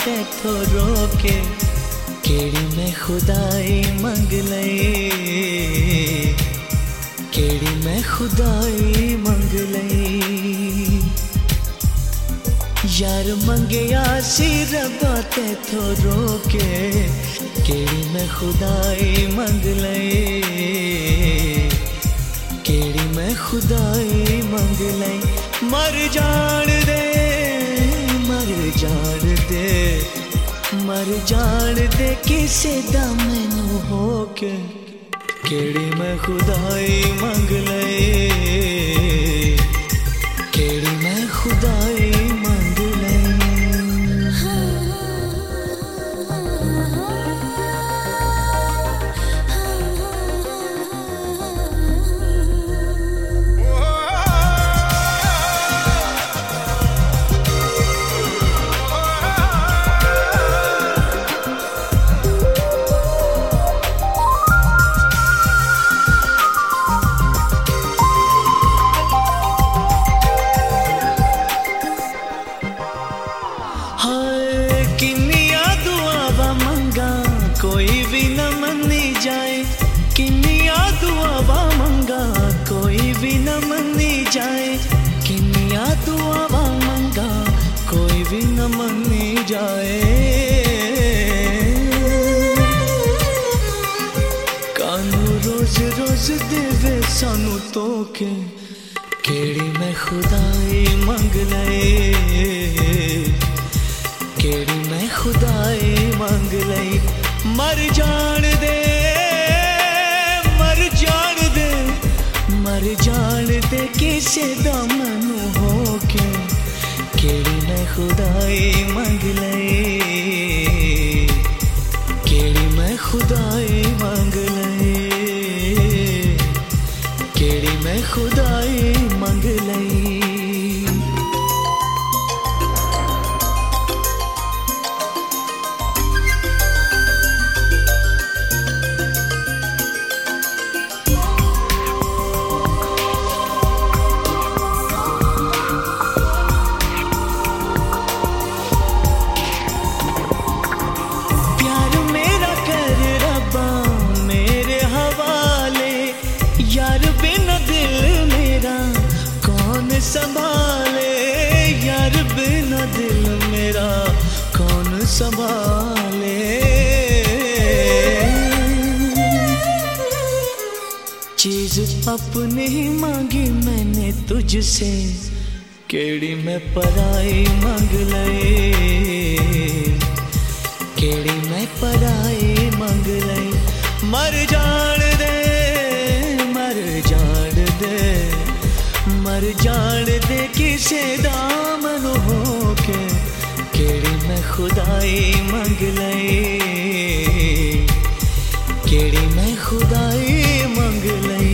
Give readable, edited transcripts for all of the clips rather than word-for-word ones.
तैथो रोके केड़ी मैं खुदाई मंग लई, केड़ी मैं खुदाई मंग लई। यार मंगया सी रब्बा तैथो रोके केड़ी मैं खुदाई मंग लई, केड़ी मैं खुदाई मंग लई। मर जान दे, मर जान दे, मर जान दे किसे दा मैनू होके केड़ी मैं खुदाई मंग लई, केड़ी मैं खुदाई मंग लई। कोई भी न मनी जाए, किन्निया दुआवा मंगा कोई भी न मनी जाए, किन्निया दुआवा मंगा कोई भी न मनी जाए। कानू रोज रोज देवे सानू तोके केड़ी मैं खुदाई मंग लई, केड़ी मैं खुदाई मंग लई। मर जान दे, मर जान दे, मर जान दे किसे दा मैनू होके केड़ी मैं खुदाई मंग लई, केड़ी मैं खुदाई मंग लई, केड़ी मैं खुदाई मंग लई। संभाले यार बिना दिल मेरा कौन संभाले। चीज अपनी ही मांगी मैंने तुझसे केड़ी मैं पराई मंग लई, केड़ी मैं पराई मंग लई। मर जान दे, मर जान दे, मर जान दे किसे दामन होके केड़ी मैं खुदाई मंग लई, केड़ी मैं खुदाई मंग लई।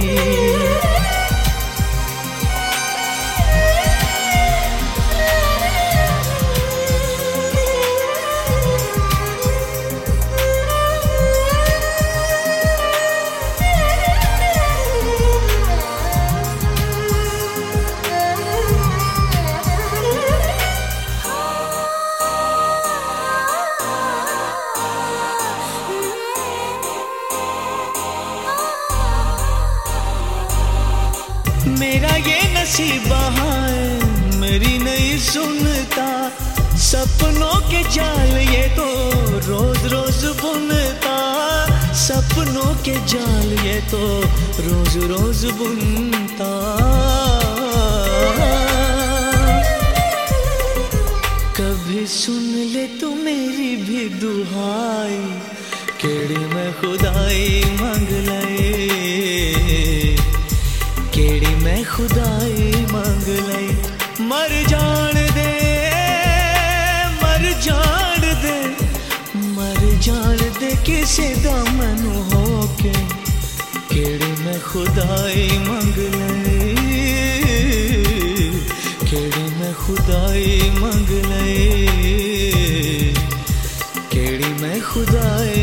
मेरा ये नसीब है मेरी नहीं सुनता, सपनों के जाल ये तो रोज रोज बुनता, सपनों के जाल ये तो रोज रोज बुनता। कभी सुन ले तू मेरी भी दुहाई केड़ी मैं खुदाई मंग लई, केड़ी मैं खुदाई मंग लई। मर जान दे, मर जान दे, मर जान दे किसे दामन होके केड़ी मैं खुदाई मंग लई, केड़ी मैं खुदाई मंग लई, केड़ी मैं खुदाई